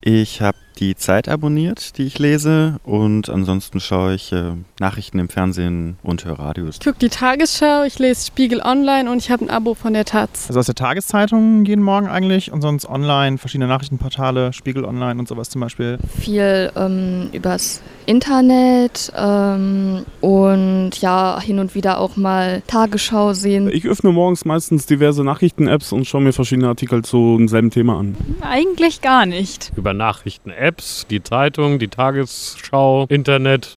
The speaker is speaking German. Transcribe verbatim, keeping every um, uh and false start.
Ich habe die Zeit abonniert, die ich lese, und ansonsten schaue ich äh, Nachrichten im Fernsehen und höre Radios. Ich gucke die Tagesschau, ich lese Spiegel Online und ich habe ein Abo von der Taz. Also aus der Tageszeitung jeden Morgen eigentlich und sonst online, verschiedene Nachrichtenportale, Spiegel Online und sowas zum Beispiel. Viel ähm, übers Internet ähm, und ja, hin und wieder auch mal Tagesschau sehen. Ich öffne morgens meistens diverse Nachrichten-Apps und schaue mir verschiedene Artikel zu demselben Thema an. Eigentlich gar nicht. Über Nachrichten-Apps, die Zeitung, die Tagesschau, Internet.